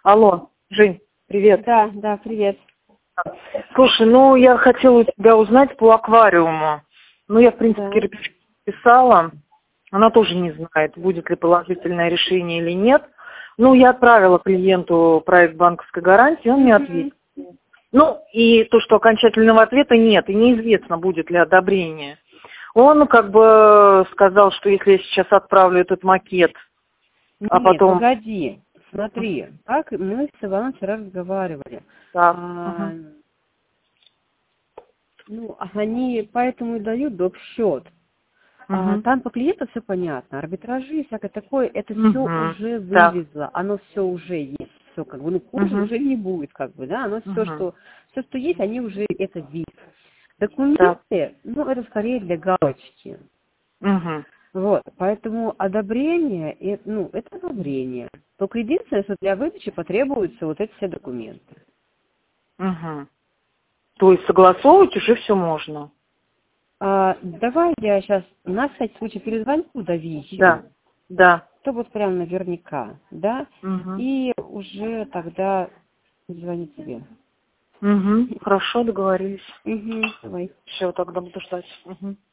Алло, Жень, привет. Да, привет. Слушай, я хотела у тебя узнать по аквариуму. Я, в принципе, писала. Она тоже не знает, будет ли положительное решение или нет. Я отправила клиенту проект банковской гарантии, он мне ответил. И то, что окончательного ответа нет, и неизвестно, будет ли одобрение. Он сказал, что если я сейчас отправлю этот макет, а потом... Погоди, смотри, как мы с Иваном вчера разговаривали. Так. Они поэтому и дают доп. Счет. Там по клиенту все понятно. Арбитражи, всякое такое, это все уже вывезло. Оно все уже есть. Все хуже уже не будет, Оно все, что есть, они уже это видят. Документы, это скорее для галочки. Поэтому одобрение, это одобрение. Только единственное, что для выдачи потребуются вот эти все документы. То есть согласовывать уже все можно? Давай я сейчас на всякий случай перезвоню Давичу. Да. То прям наверняка, да? И уже тогда звони тебе. Хорошо, договорились. Давай. Все, тогда буду ждать.